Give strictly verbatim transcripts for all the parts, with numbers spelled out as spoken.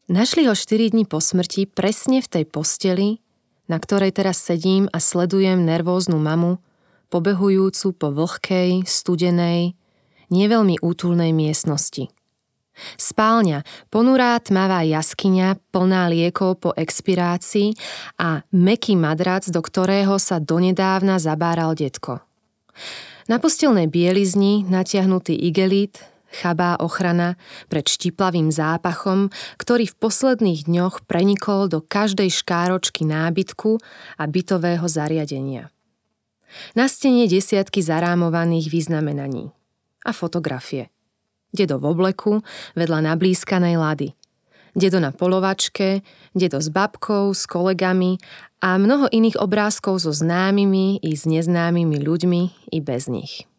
Našli ho štyri dni po smrti presne v tej posteli, na ktorej teraz sedím a sledujem nervóznu mamu, pobehujúcu po vlhkej, studenej, neveľmi útulnej miestnosti. Spálňa, ponurá tmavá jaskyňa plná liekov po expirácii a mäkký madrac, do ktorého sa donedávna zabáral detko. Na postelnej bielizni natiahnutý igelít, chabá ochrana pred štiplavým zápachom, ktorý v posledných dňoch prenikol do každej škáročky nábytku a bytového zariadenia. Na stene desiatky zarámovaných vyznamenaní a fotografie. Dedo v obleku vedľa nablískanej lady. Dedo na polovačke, dedo s babkou, s kolegami a mnoho iných obrázkov so známymi i s neznámymi ľuďmi i bez nich.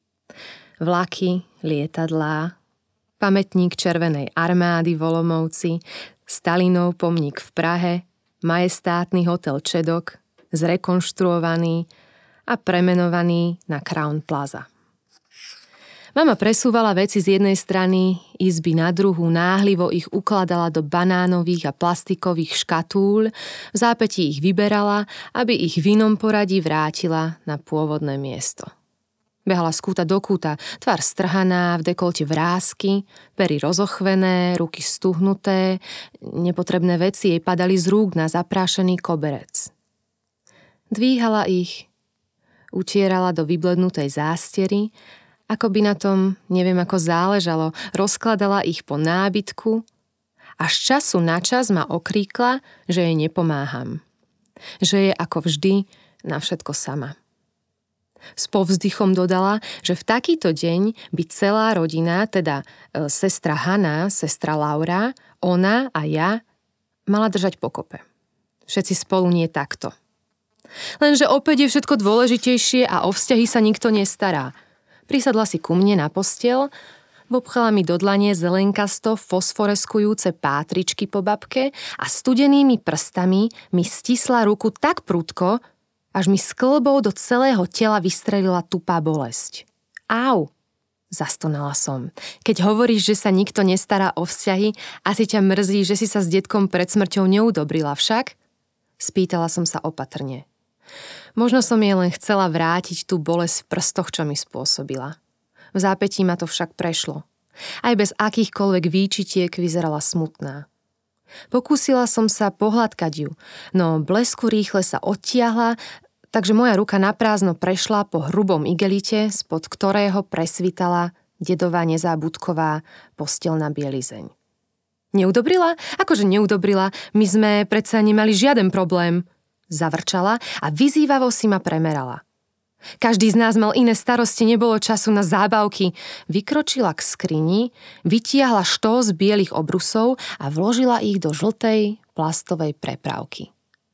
Vlaky, lietadlá, pamätník Červenej armády v Olomouci, Stalinov pomník v Prahe, majestátny hotel Čedok, zrekonštruovaný a premenovaný na Crown Plaza. Mama presúvala veci z jednej strany izby na druhú, náhlivo ich ukladala do banánových a plastikových škatúľ, v zápätí ich vyberala, aby ich v inom poradí vrátila na pôvodné miesto. Behala z kúta do kúta, tvár strhaná, v dekolte vrásky, pery rozochvené, ruky stuhnuté, nepotrebné veci jej padali z rúk na zaprášený koberec. Dvíhala ich, utierala do vyblednutej zástery, ako by na tom, neviem ako záležalo, rozkladala ich po nábytku a z času na čas ma okríkla, že jej nepomáham. Že je ako vždy na všetko sama. S povzdychom dodala, že v takýto deň by celá rodina, teda e, sestra Hanna, sestra Laura, ona a ja, mala držať pokope. Všetci spolu nie takto. Lenže opäť je všetko dôležitejšie a o vzťahy sa nikto nestará. Prisadla si ku mne na posteľ, vopchala mi do dlane zelenkasto fosforeskujúce pátričky po babke a studenými prstami mi stisla ruku tak prudko, až mi s klbou do celého tela vystrelila tupá bolesť. Au! Zastonala som. Keď hovoríš, že sa nikto nestará o vzťahy, asi ťa mrzí, že si sa s detkom pred smrťou neudobrila však? Spýtala som sa opatrne. Možno som jej len chcela vrátiť tú bolesť v prstoch, čo mi spôsobila. V zápätí ma to však prešlo. Aj bez akýchkoľvek výčitiek vyzerala smutná. Pokúsila som sa pohľadkať ju, no blesku rýchle sa odtiahla, takže moja ruka naprázdno prešla po hrubom igelite, spod ktorého presvítala dedová nezábudková posteľná bielizeň. Neudobrila? Akože neudobrila? My sme predsa nemali žiaden problém. Zavrčala a vyzývavo si ma premerala. Každý z nás mal iné starosti, nebolo času na zábavky. Vykročila k skrini, vytiahla štós bielých obrusov a vložila ich do žltej plastovej prepravky.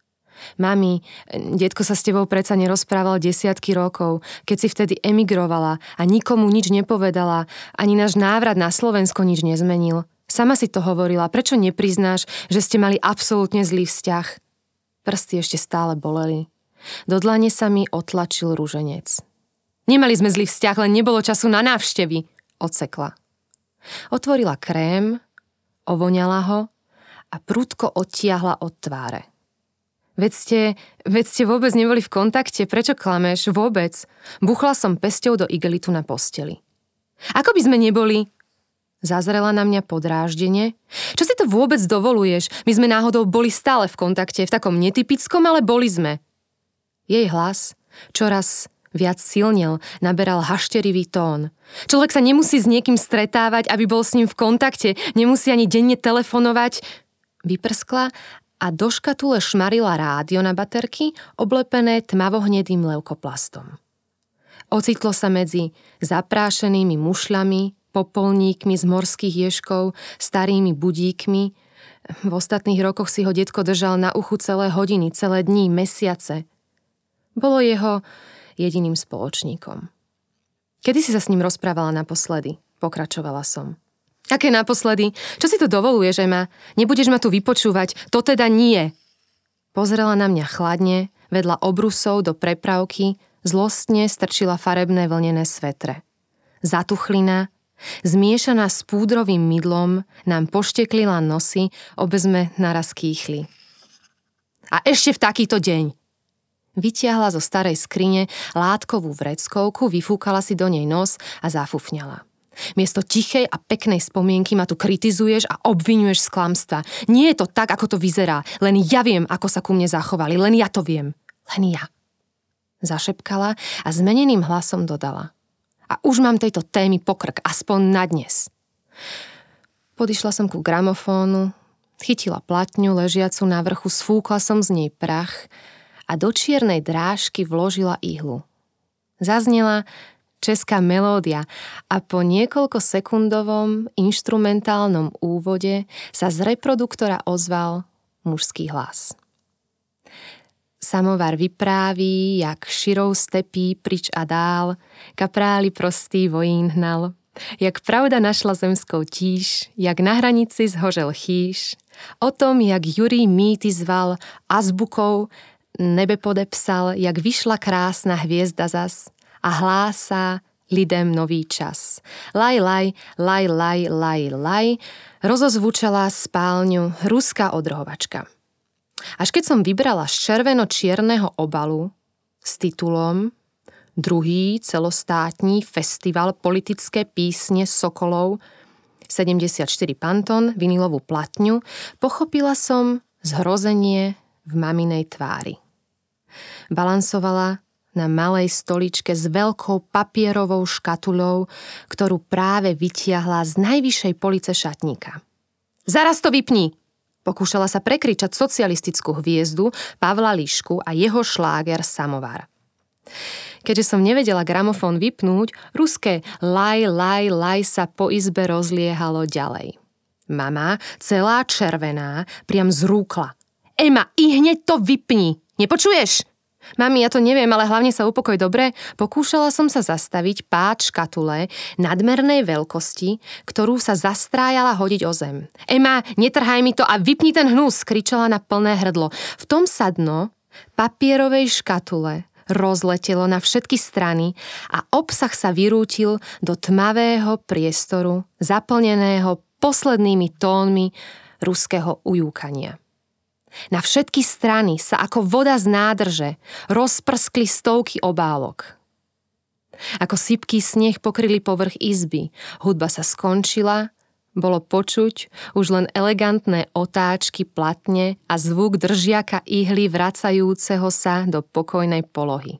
Mami, detko sa s tebou predsa nerozprával desiatky rokov, keď si vtedy emigrovala a nikomu nič nepovedala, ani náš návrat na Slovensko nič nezmenil. Sama si to hovorila, prečo nepriznáš, že ste mali absolútne zlý vzťah? Prsty ešte stále boleli. Do dlane sa mi otlačil ruženec. Nemali sme zlý vzťah, len nebolo času na návštevy, odsekla. Otvorila krém, ovoňala ho a prudko odtiahla od tváre. Veď ste, veď ste vôbec neboli v kontakte, prečo klameš? Vôbec. Buchla som pesťou do igelitu na posteli. Ako by sme neboli? Zazrela na mňa podráždene. Čo si to vôbec dovoluješ? My sme náhodou boli stále v kontakte, v takom netypickom, ale boli sme. Jej hlas čoraz viac silnil, naberal hašterivý tón. Človek sa nemusí s niekým stretávať, aby bol s ním v kontakte, nemusí ani denne telefonovať. Vyprskla a do škatule šmarila rádio na baterky, oblepené tmavohnedým leukoplastom. Ocitlo sa medzi zaprášenými mušľami, popolníkmi z morských ježkov, starými budíkmi. V ostatných rokoch si ho detko držal na uchu celé hodiny, celé dní, mesiace. Bolo jeho jediným spoločníkom. Kedy si sa s ním rozprávala naposledy? Pokračovala som. Aké naposledy? Čo si to dovoluješ, Ema? Nebudeš ma tu vypočúvať, to teda nie. Pozrela na mňa chladne, vedľa obrusov do prepravky, zlostne strčila farebné vlnené svetre. Zatuchlina, Zmiešaná s púdrovým mydlom nám pošteklila nosy, obe sme naraz kýchli. A ešte v takýto deň. Vytiahla zo starej skrine látkovú vreckovku, vyfúkala si do nej nos a zafufňala. Miesto tichej a peknej spomienky ma tu kritizuješ a obviňuješ z klamstva. Nie je to tak, ako to vyzerá. Len ja viem, ako sa ku mne zachovali. Len ja to viem. Len ja. Zašepkala a zmeneným hlasom dodala. A už mám tejto témy pokrk, aspoň na dnes. Podišla som ku gramofónu, chytila platňu ležiacu na vrchu, sfúkla som z nej prach a do čiernej drážky vložila ihlu. Zaznela česká melódia a po niekoľko sekundovom inštrumentálnom úvode sa z reproduktora ozval mužský hlas. Samovar vypráví, jak širou stepí pryč a dál, kapráli prostý vojín hnal. Jak pravda našla zemskou tíž, jak na hranici zhořel chýš. O tom, jak Jurij mýty zval azbukou, nebe podepsal, jak vyšla krásna hviezda zas a hlásá lidem nový čas. Laj, laj, laj, laj, laj, laj, rozozvučala spálňu ruská odrhovačka. Až keď som vybrala z červeno-čierneho obalu s titulom Druhý celostátní festival politické písne Sokolov sedemdesiatštyri Pantón, vinilovú platňu, pochopila som zhrozenie v maminej tvári. Balansovala na malej stoličke s veľkou papierovou škatuľou, ktorú práve vytiahla z najvyššej police šatníka. Zaraz to vypni! Pokúšala sa prekričať socialistickú hviezdu Pavla Lišku a jeho šláger Samovar. Keďže som nevedela gramofón vypnúť, ruské laj, laj, laj sa po izbe rozliehalo ďalej. Mama, celá červená, priam zrúkla. Ema, i hneď to vypni! Nepočuješ? Mami, ja to neviem, ale hlavne sa upokoj, dobre? Pokúšala som sa zastaviť pád škatule nadmernej veľkosti, ktorú sa zastrájala hodiť o zem. Ema, netrhaj mi to a vypni ten hnus, kričala na plné hrdlo. V tom sa dno papierovej škatule rozletelo na všetky strany a obsah sa vyrútil do tmavého priestoru, zaplneného poslednými tónmi ruského ujúkania. Na všetky strany sa ako voda z nádrže rozprskli stovky obálok. Ako sypký sneh pokryli povrch izby, hudba sa skončila, bolo počuť už len elegantné otáčky platne a zvuk držiaka ihly vracajúceho sa do pokojnej polohy.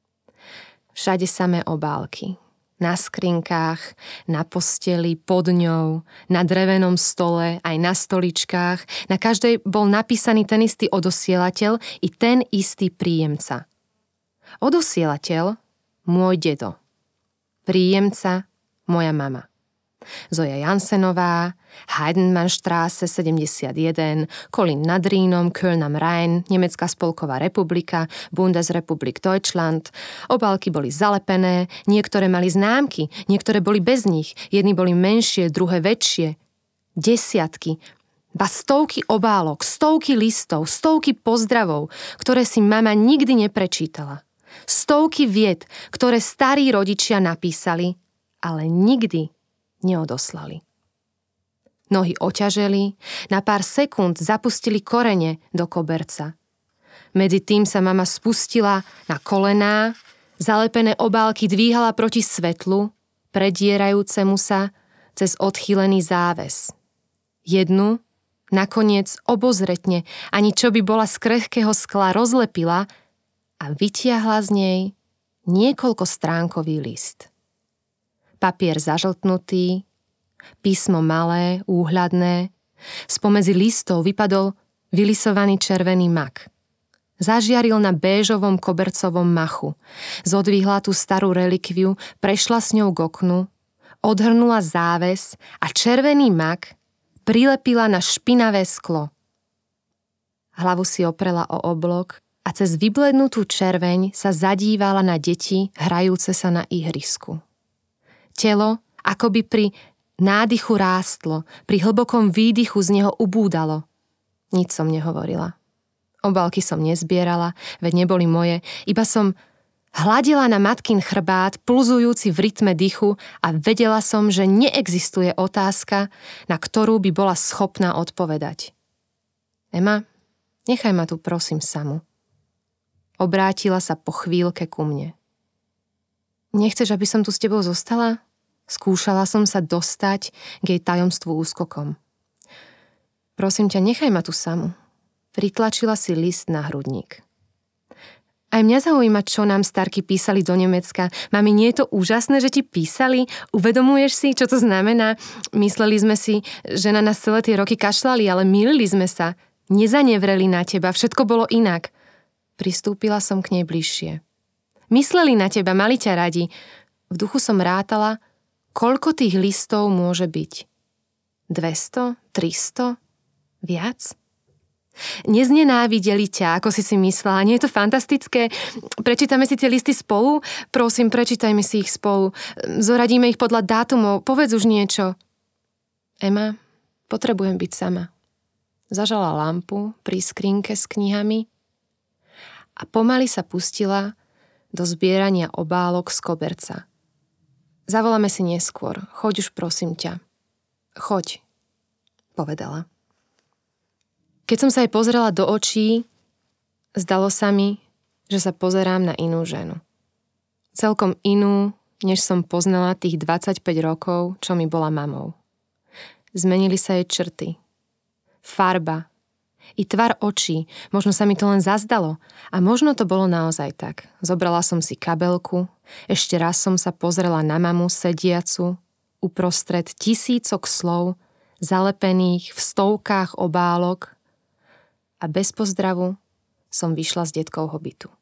Všade samé obálky. Na skrinkách, na posteli, pod ňou, na drevenom stole, aj na stoličkách. Na každej bol napísaný ten istý odosielateľ i ten istý príjemca. Odosielateľ, môj dedo. Príjemca, moja mama. Zoja Jansenová, Heidenmannstraße sedemdesiatjeden, Kolín nad Rínom, Köln am Rhein, Nemecká spolková republika, Bundesrepublik Deutschland. Obálky boli zalepené, niektoré mali známky, niektoré boli bez nich, jedny boli menšie, druhé väčšie. Desiatky, ba stovky obálok, stovky listov, stovky pozdravov, ktoré si mama nikdy neprečítala. Stovky vied, ktoré starí rodičia napísali, ale nikdy neodoslali. Nohy oťaželi, na pár sekúnd zapustili korene do koberca. Medzi tým sa mama spustila na kolená, zalepené obálky dvíhala proti svetlu, predierajúcemu sa cez odchýlený záves. Jednu, nakoniec obozretne, ani čo by bola z krehkého skla, rozlepila a vytiahla z nej niekoľkostránkový list. Papier zažltnutý, písmo malé, úhľadné, spomedzi listov vypadol vylisovaný červený mak. Zažiaril na béžovom kobercovom machu, zodvihla tú starú relikviu, prešla s ňou k oknu, odhrnula záves a červený mak prilepila na špinavé sklo. Hlavu si oprela o oblok a cez vyblednutú červeň sa zadívala na deti hrajúce sa na ihrisku. Telo akoby pri nádychu rástlo, pri hlbokom výdychu z neho ubúdalo. Nič som nehovorila. Obálky som nezbierala, veď neboli moje, iba som Hladila na matkin chrbát, pulzujúci v rytme dychu a vedela som, že neexistuje otázka, na ktorú by bola schopná odpovedať. Ema, nechaj ma tu prosím samu. Obrátila sa po chvíľke ku mne. Nechceš, aby som tu s tebou zostala? Skúšala som sa dostať k jej tajomstvu úskokom. Prosím ťa, nechaj ma tu samu. Pritlačila si list na hrudník. Aj mňa zaujíma, čo nám starky písali do Nemecka. Mami, nie je to úžasné, že ti písali? Uvedomuješ si, čo to znamená? Mysleli sme si, že na nás celé tie roky kašľali, ale mýlili sme sa. Nezanevreli na teba, všetko bolo inak. Pristúpila som k nej bližšie. Mysleli na teba, mali ťa radi. V duchu som rátala, koľko tých listov môže byť. Dvesto? Tristo? Viac? Neznenávideli ťa, ako si si myslela. Nie je to fantastické? Prečítame si tie listy spolu? Prosím, prečítajme si ich spolu. Zoradíme ich podľa dátumov. Povedz už niečo. Ema, potrebujem byť sama. Zažala lampu pri skrinke s knihami a pomaly sa pustila do zbierania obálok z koberca. Zavoláme si neskôr. Choď už, prosím ťa. Choď, povedala. Keď som sa jej pozrela do očí, zdalo sa mi, že sa pozerám na inú ženu. Celkom inú, než som poznala tých dvadsaťpäť rokov, čo mi bola mamou. Zmenili sa jej črty. Farba. I tvar očí. Možno sa mi to len zazdalo. A možno to bolo naozaj tak. Zobrala som si kabelku, ešte raz som sa pozrela na mamu sediacu uprostred tisícok slov, zalepených v stovkách obálok, a bez pozdravu som vyšla z detkovho bytu.